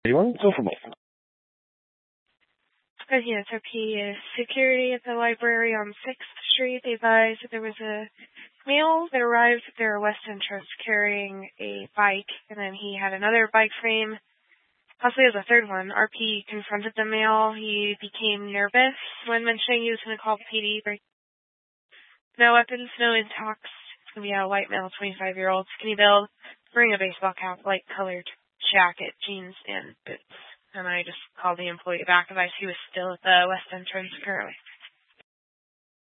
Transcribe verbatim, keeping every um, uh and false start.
Anyone? Go for both. Uh, yes, R P is security at the library on sixth Street. They advised that there was a male that arrived at their West Entrance carrying a bike, and then he had another bike frame, possibly as a third one. R P confronted the male. He became nervous when mentioning he was going to call P D. No weapons, no intox. It's going to be a white male, twenty-five-year-old, skinny build, wearing a baseball cap, light-colored jacket, jeans, and boots. And I just called the employee back, advised he was still at the West Entrance currently.